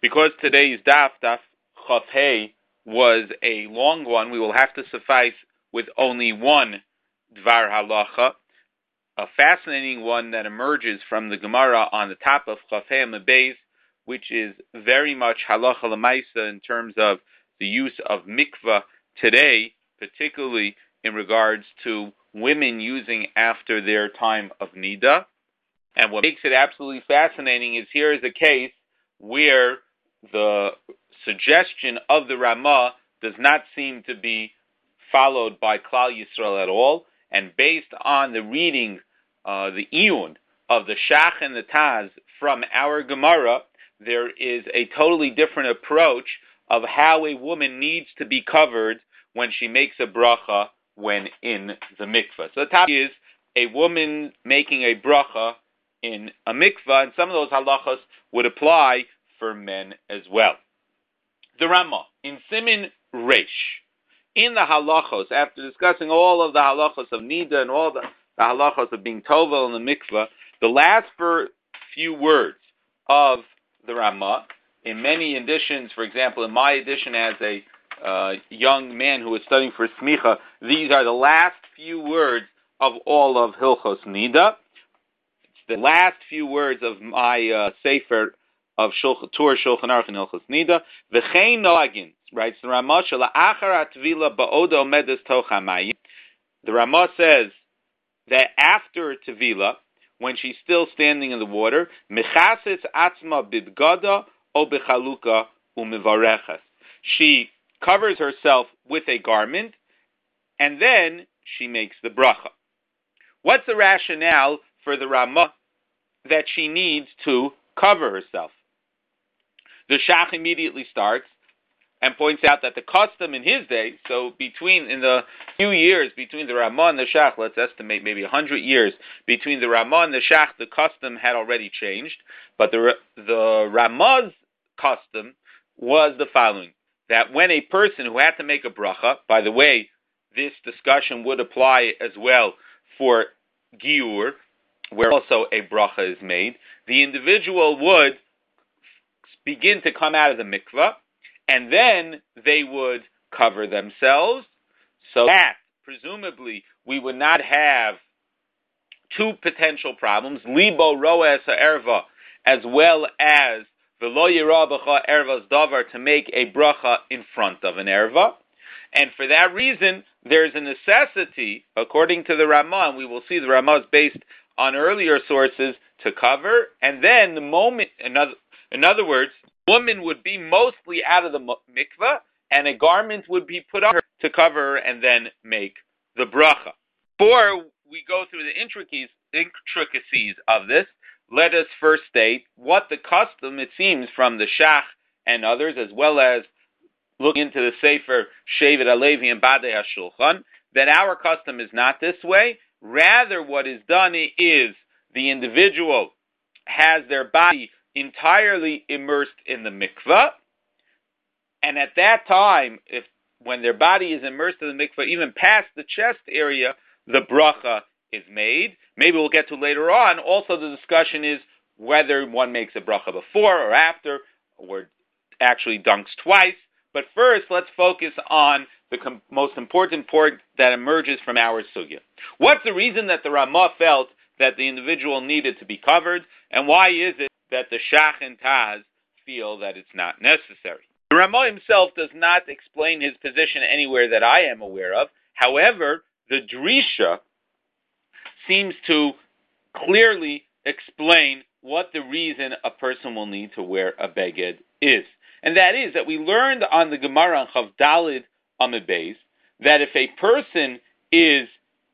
Because today's daf Chaf Hey, was a long one, we will have to suffice with only one Dvar Halacha, a fascinating one that emerges from the Gemara on the top of Chaf Hey Beis, which is very much Halacha L'Maisa in terms of the use of mikvah today, particularly in regards to women using after their time of Nida. And what makes it absolutely fascinating is here is a case where the suggestion of the Ramah does not seem to be followed by Klal Yisrael at all, and based on the reading, the Iyun of the Shach and the Taz from our Gemara, there is a totally different approach of how a woman needs to be covered when she makes a bracha when in the mikvah. So the topic is a woman making a bracha in a mikvah, and some of those halachas would apply for men as well. The Ramah, in Simin Reish, in the halachos, after discussing all of the halachos of Nida and all the halachos of being tovel in the mikvah, the last few words of the Ramah, in many editions, for example, in my edition as a young man who was studying for Smicha, these are the last few words of all of Hilchos Nida. It's the last few words of my Sefer of Torah Shulchan Aruch and Hilchos Nida. V'chein noagin, writes the Ramah, shela'achar hatvila ba'oda omedes toch hamayim. The Ramah says that after Tevila, when she's still standing in the water, mechasetz atzma bibgada o bechaluka umevareches. She covers herself with a garment, and then she makes the bracha. What's the rationale for the Ramah that she needs to cover herself? The Shach immediately starts and points out that the custom in his day, so in the few years between the Ramah and the Shach, let's estimate maybe 100 years between the Ramah and the Shach, the custom had already changed, but the Ramah's custom was the following, that when a person who had to make a bracha, by the way, this discussion would apply as well for Giur, where also a bracha is made, the individual would begin to come out of the mikvah, and then they would cover themselves, so that, presumably, we would not have two potential problems, libo roes ha'erva, as well as v'lo yira b'cha ervas davar, to make a bracha in front of an erva. And for that reason, there's a necessity, according to the Ramah, and we will see the Ramah is based on earlier sources, to cover, and then the moment, in other words, woman would be mostly out of the mikveh, and a garment would be put on her to cover her and then make the bracha. Before we go through the intricacies of this, let us first state what the custom, it seems, from the Shach and others, as well as looking into the Sefer Shevet HaLevi and Badei HaShulchan, that our custom is not this way. Rather, what is done is the individual has their body entirely immersed in the mikveh, and at that time, when their body is immersed in the mikveh, even past the chest area, the bracha is made. Maybe we'll get to later on. Also, the discussion is whether one makes a bracha before or after, or actually dunks twice. But first, let's focus on the most important point that emerges from our sugya. What's the reason that the Ramah felt that the individual needed to be covered, and why is it that the Shach and Taz feel that it's not necessary? The Ramah himself does not explain his position anywhere that I am aware of. However, the Drisha seems to clearly explain what the reason a person will need to wear a beged is. And that is that we learned on the Gemara on Chav Dalid Amud Beis that if a person is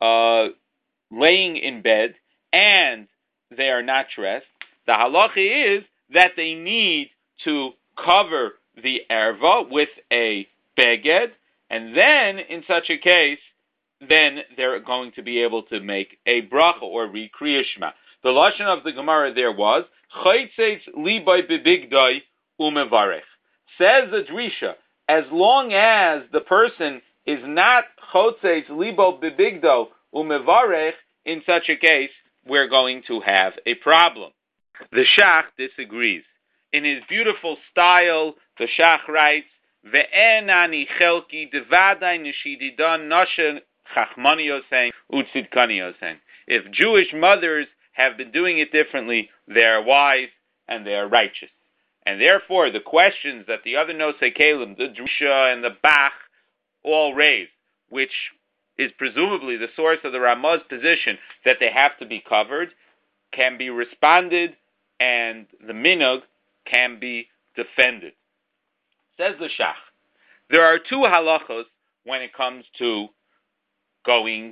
laying in bed and they are not dressed, the halacha is that they need to cover the erva with a beged, and then, in such a case, then they're going to be able to make a bracha or read Kriya Shema. The lashon of the Gemara there was chaytzeitz libay bebigdai umevarech. Says the Drisha, as long as the person is not chotzeitz libo bebigdo umevarech, in such a case, we're going to have a problem. The Shach disagrees. in his beautiful style, the Shach writes, Ve'en ani chelki devadai nishididan noshe chachmaniosen utzidkaniosen. If Jewish mothers have been doing it differently, they are wise and they are righteous. And therefore, the questions that the other Nosei Kalim, the Drusha and the Bach, all raise, which is presumably the source of the Ramah's position that they have to be covered, can be responded, and the minhag can be defended. Says the Shach, there are two halachos when it comes to going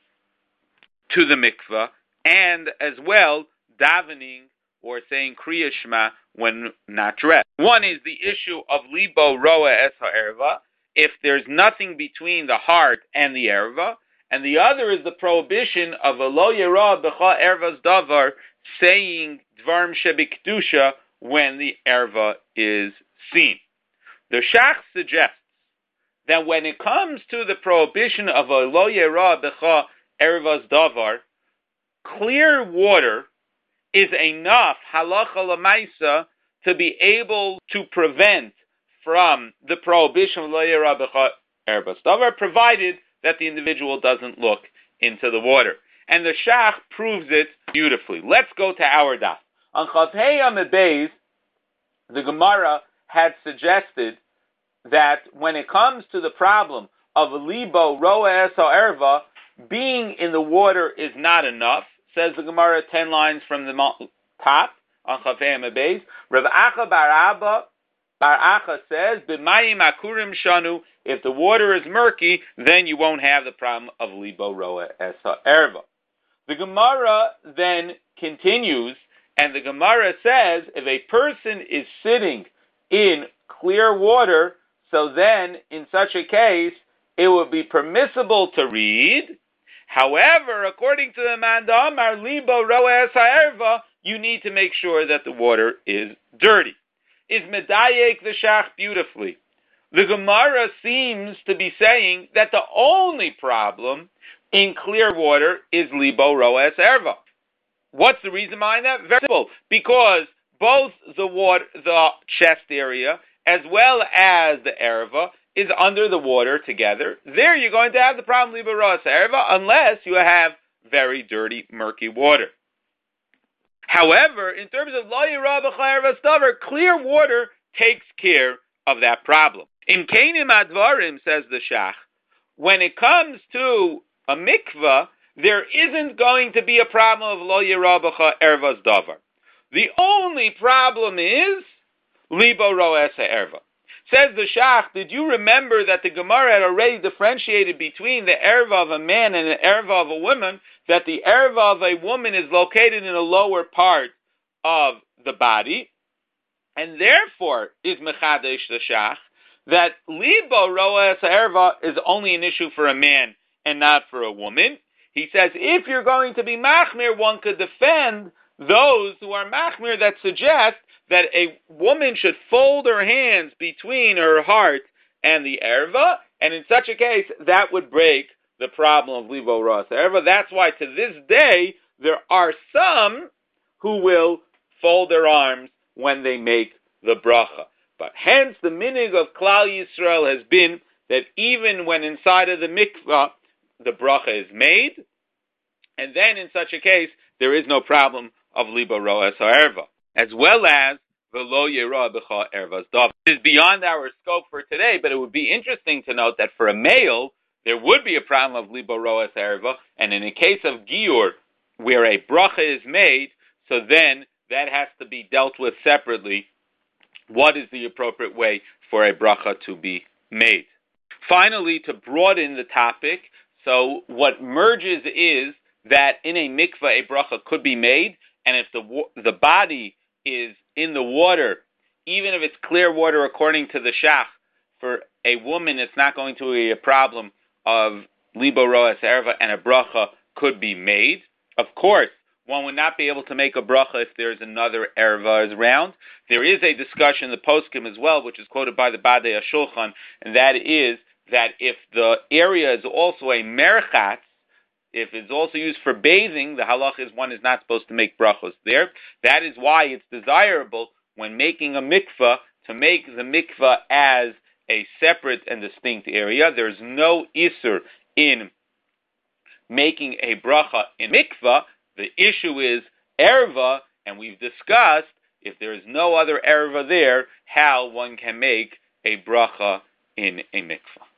to the mikveh, and as well davening or saying Kriya Shema when not dressed. One is the issue of libo roa es ha'erva, if there's nothing between the heart and the erva, and the other is the prohibition of a lo yera b'cha ervas davar, saying dvarm shebikdusha when the erva is seen. The Shach suggests that when it comes to the prohibition of a lo yera b'cha ervas davar, clear water is enough halacha lemaisa to be able to prevent from the prohibition of lo yera b'cha ervas davar, provided that the individual doesn't look into the water. And the Shach proves it beautifully. Let's go to our daf. On Chavhei Amud Beis, the Gemara had suggested that when it comes to the problem of libo roa es ha'erva, being in the water is not enough, says the Gemara 10 lines from the top on Chavhei Amud Beis. Rav Acha bar Acha says, b'mayim akurim shanu, if the water is murky, then you won't have the problem of libo roa es ha'erva. The Gemara then continues, and the Gemara says, if a person is sitting in clear water, so then, in such a case, it would be permissible to read. However, according to the Manda Amar, libo roa es ha'erva, you need to make sure that the water is dirty. Is medayek the Shach beautifully. The Gemara seems to be saying that the only problem in clear water is libo roa es ha'erva. What's the reason behind that? Very simple. Because both the chest area as well as the erva is under the water together. There you're going to have the problem libo roa es ha'erva unless you have very dirty, murky water. However, in terms of lo yera b'cha ervas davar, clear water takes care of that problem. In Keinim Advarim, says the Shach, when it comes to a mikveh, there isn't going to be a problem of lo yera b'cha ervas davar. The only problem is libo roa es ha'erva. Says the Shach, did you remember that the Gemara had already differentiated between the erva of a man and the erva of a woman, that the erva of a woman is located in the lower part of the body, and therefore is mechadesh the Shach, that libo roa es ha'erva is only an issue for a man and not for a woman. He says, if you're going to be machmir, one could defend those who are machmir that suggest that a woman should fold her hands between her heart and the erva, and in such a case, that would break the problem of libo roa es ha'erva. That's why to this day, there are some who will fold their arms when they make the bracha. But hence, the minhag of Klal Yisrael has been that even when inside of the mikvah, the bracha is made, and then in such a case, there is no problem of libo roa es ha'erva, as well as the lo yera b'cha ervas davar. It is beyond our scope for today, but it would be interesting to note that for a male, there would be a problem of libo roa es ha'erva, and in a case of giur, where a bracha is made, so then that has to be dealt with separately. What is the appropriate way for a bracha to be made? Finally, to broaden the topic, so what merges is that in a mikveh, a bracha could be made, and if the body is in the water, even if it's clear water according to the Shach, for a woman it's not going to be a problem of libo roa es ha'erva, and a bracha could be made. Of course, one would not be able to make a bracha if there's another erva around. There is a discussion in the poskim as well, which is quoted by the Badei HaShulchan, and that is that if the area is also a merchatz, if it's also used for bathing, the halach is one is not supposed to make brachos there. That is why it's desirable when making a mikvah to make the mikvah as a separate and distinct area. There's no isur in making a bracha in mikvah. The issue is erva, and we've discussed if there is no other erva there, how one can make a bracha in a mikvah.